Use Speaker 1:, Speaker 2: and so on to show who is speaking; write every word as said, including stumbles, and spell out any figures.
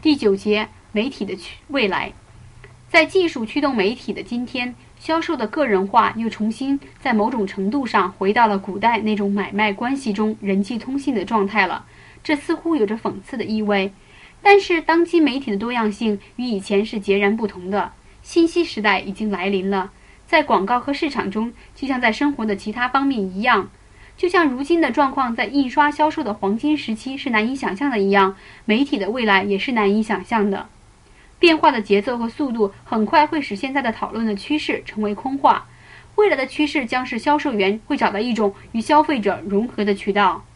Speaker 1: 第九节，媒体的未来。在技术驱动媒体的今天，销售的个人化又重新在某种程度上回到了古代那种买卖关系中人际通信的状态了，这似乎有着讽刺的意味。但是当今媒体的多样性与以前是截然不同的，信息时代已经来临了。在广告和市场中，就像在生活的其他方面一样，就像如今的状况在印刷销售的黄金时期是难以想象的一样，媒体的未来也是难以想象的。变化的节奏和速度很快会使现在的讨论的趋势成为空话，未来的趋势将是销售员会找到一种与消费者融合的渠道。